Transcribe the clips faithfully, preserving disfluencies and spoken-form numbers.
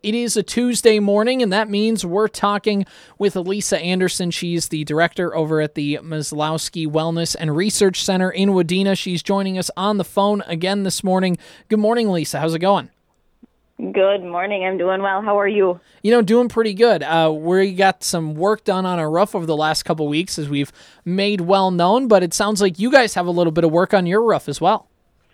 It is a Tuesday morning, and that means we're talking with Lisa Anderson. She's the director over at the Maslowski Wellness and Research Center in Wadena. She's joining us on the phone again this morning. Good morning, Lisa. How's it going? Good morning. I'm doing well. How are you? You know, doing pretty good. Uh, we got some work done on our roof over the last couple weeks, as we've made well known, but it sounds like you guys have a little bit of work on your roof as well.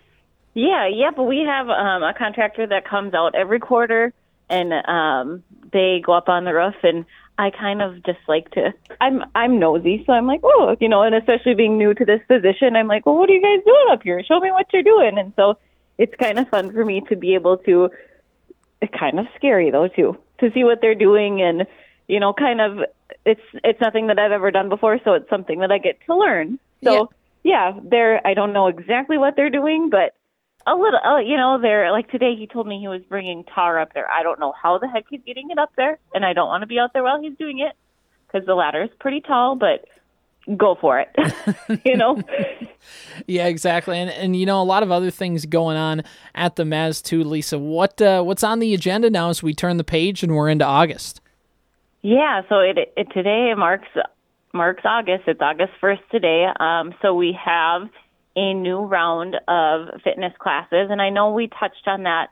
Yeah, yeah, but we have um, a contractor that comes out every quarter, and um, they go up on the roof, and I kind of just like to, I'm I'm nosy, so I'm like, oh, you know, and especially being new to this position, I'm like, well, what are you guys doing up here? Show me what you're doing. And so it's kind of fun for me to be able to, it's kind of scary, though, too, to see what they're doing, and, you know, kind of, it's it's nothing that I've ever done before, so it's something that I get to learn. So, yeah, yeah they're, I don't know exactly what they're doing, but a little, uh, you know, they're like today he told me he was bringing tar up there. I don't know how the heck he's getting it up there, and I don't want to be out there while he's doing it because the ladder is pretty tall, but go for it, you know? Yeah, exactly. And, and, you know, a lot of other things going on at the Maz too, Lisa. What uh, What's on the agenda now as we turn the page and we're into August? Yeah, so it, it today marks marks August. It's August first today. Um, so we have a new round of fitness classes. And I know we touched on that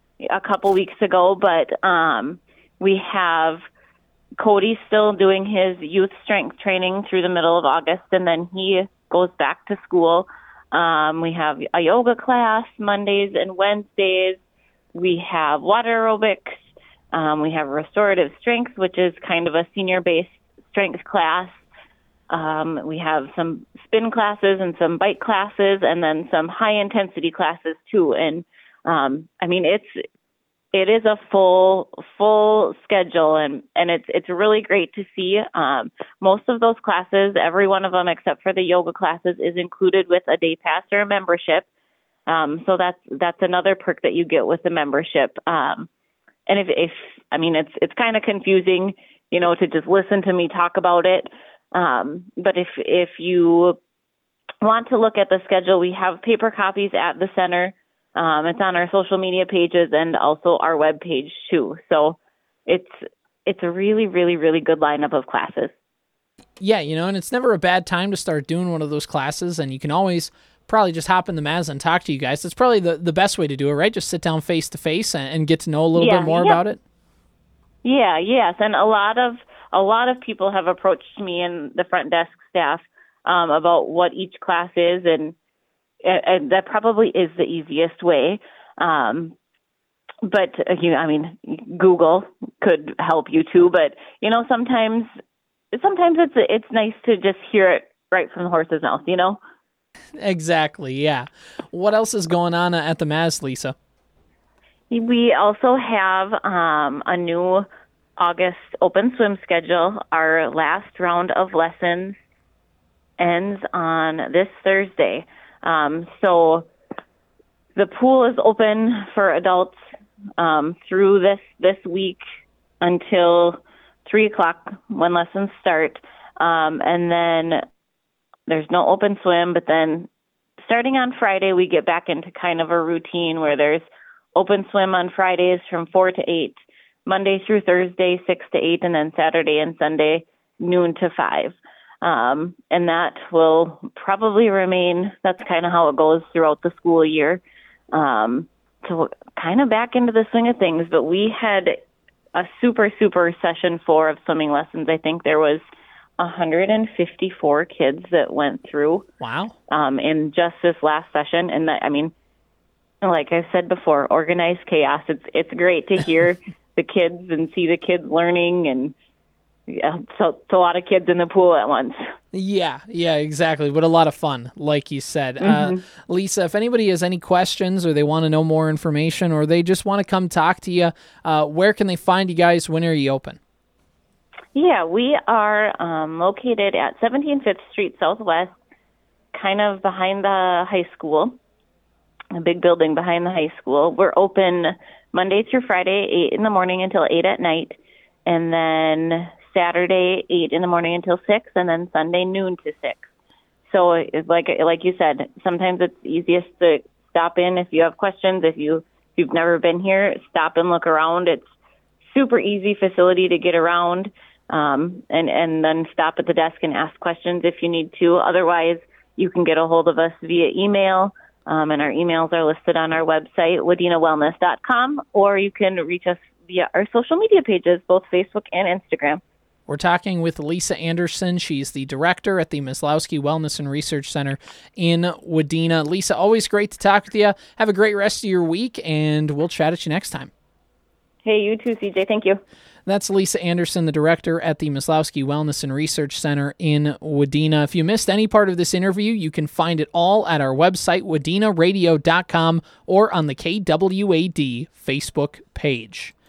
a couple weeks ago, but um, we have Cody still doing his youth strength training through the middle of August, and then he goes back to school. Um, we have a yoga class Mondays and Wednesdays. We have water aerobics. Um, we have restorative strength, which is kind of a senior-based strength class. Um, we have some spin classes and some bike classes, and then some high intensity classes too. And um, I mean, it's it is a full full schedule, and, and it's it's really great to see. Um, most of those classes, every one of them except for the yoga classes, is included with a day pass or a membership. Um, so that's that's another perk that you get with the membership. Um, and if, if I mean, it's it's kind of confusing, you know, to just listen to me talk about it. Um, but if, if you want to look at the schedule, we have paper copies at the center. Um, it's on our social media pages and also our web page too. So it's, it's a really, really, really good lineup of classes. Yeah. You know, and it's never a bad time to start doing one of those classes, and you can always probably just hop in the Maz and talk to you guys. That's probably the, the best way to do it, right? Just sit down face to face and, and get to know a little yeah, bit more yeah. about it. Yeah. Yes. And a lot of, A lot of people have approached me and the front desk staff um, about what each class is, and, and that probably is the easiest way. Um, but, uh, you know, I mean, Google could help you too, but, you know, sometimes sometimes it's it's nice to just hear it right from the horse's mouth, you know? Exactly, yeah. What else is going on at the Maz, Lisa? We also have um, a new August open swim schedule. Our last round of lessons ends on this Thursday. Um, so the pool is open for adults um, through this, this week until three o'clock when lessons start. Um, and then there's no open swim, but then starting on Friday, we get back into kind of a routine where there's open swim on Fridays from four to eight. Monday through Thursday, six to eight, and then Saturday and Sunday, noon to five. Um, and that will probably remain, that's kind of how it goes throughout the school year. Um, so kind of back into the swing of things, but we had a super, super session four of swimming lessons. I think there was one hundred fifty-four kids that went through. Wow. Um, in just this last session. And that, I mean, like I said before, organized chaos. It's, it's great to hear the kids and see the kids learning, and yeah, so it's a lot of kids in the pool at once. Yeah, yeah, exactly. But a lot of fun, like you said. Mm-hmm. Uh, Lisa, if anybody has any questions or they want to know more information or they just want to come talk to you, uh, where can they find you guys? When are you open? Yeah, we are um, located at seventeen Fifth Street Southwest, kind of behind the high school, a big building behind the high school. We're open Monday through Friday, eight in the morning until eight at night, and then Saturday, eight in the morning until six, and then Sunday, noon to six. So it's like like you said, sometimes it's easiest to stop in if you have questions. If, you, if you've never been here, stop and look around. It's super easy facility to get around, um, and, and then stop at the desk and ask questions if you need to. Otherwise, you can get a hold of us via email, um, and our emails are listed on our website, wadena wellness dot com, or you can reach us via our social media pages, both Facebook and Instagram. We're talking with Lisa Anderson. She's the director at the Maslowski Wellness and Research Center in Wadena. Lisa, always great to talk with you. Have a great rest of your week, and we'll chat at you next time. Hey, you too, C J. Thank you. That's Lisa Anderson, the director at the Maslowski Wellness and Research Center in Wadena. If you missed any part of this interview, you can find it all at our website, wadena radio dot com, or on the K W A D Facebook page.